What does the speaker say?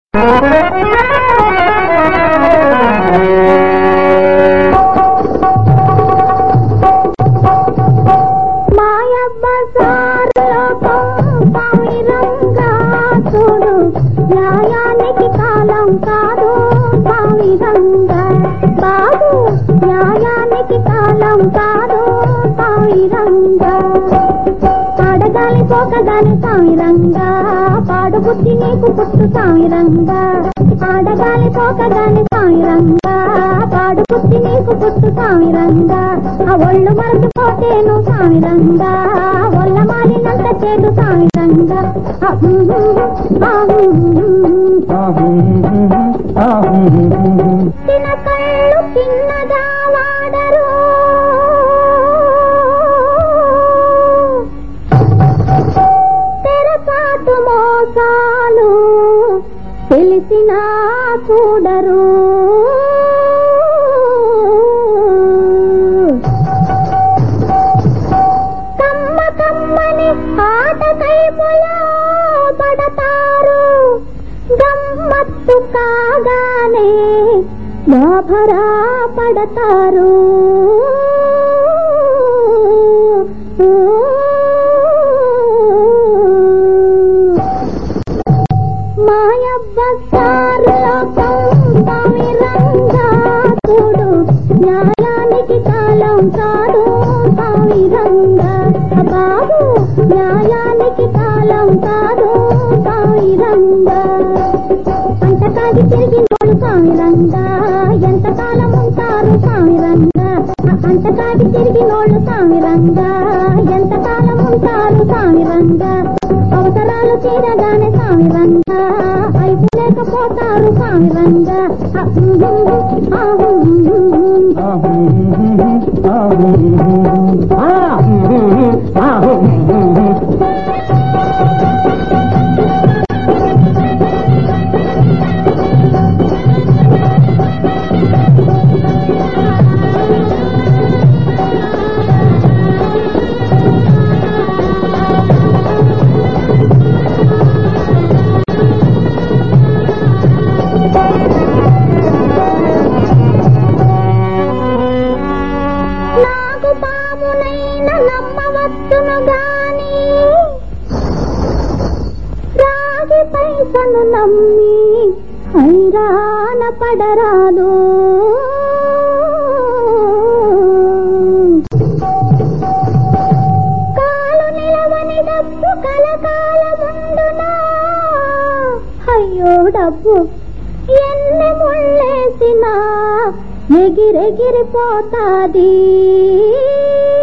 న్యాయానికి కాలం కాదు సాయిరంగా బాబు, న్యాయానికి కాలం కాదు సాయిరంగా. పాడగాలి పోకగాని సాయిరంగా, పాడు బుద్ధి నీకు పుట్టు సాయిరంగా. పాడగాలి పోకగాని సాయిరంగా, పాడు బుద్ధి నీకు పుట్టు సాయిరంగా. ఆ ఒళ్ళు మరచిపోతేను సాయిరంగా, ఒళ్ళ మాలినంత చేటు సాయిరంగా. చిన్న కళ్ళు చిన్నగా వాడరు, తెరపాటు మోసాలు తెలిసినా చూడరు. కమ్మ కమ్మని ఆటకైపులో పడతారు, గమ్మత్తు కాగానే లోభరా పడతారు. మాయవ్వ సారలోకం సాయిరంగా చూడు, న్యాయానికి కాలం కాదు సాయిరంగా బాబు, న్యాయానికి కాలం కాదు సాయిరంగా. అంతకాగి తిరిగినోడు సాయిరంగా, ఎంతకాలం ఉంటారు సాయిరంగా. అంతకాగి తిరిగినోళ్ళు సాయిరంగా, ఎంతకాలం ఉంటారు సాయిరంగా. అవసరాలు తీరగానే సాయిరంగా, అయిపోలేకపోతారు సాయిరంగా. నాకు పామునైనా నమ్మవచ్చును గాని, రాగి పైసను నమ్మి హైరాణ పడరాదు. కాలు నిలవని డబ్బు కలకాలముండునా, అయ్యో డబ్బు ఎన్ని ముళ్ళేసినా ఎగిరెగిరిపోతాది.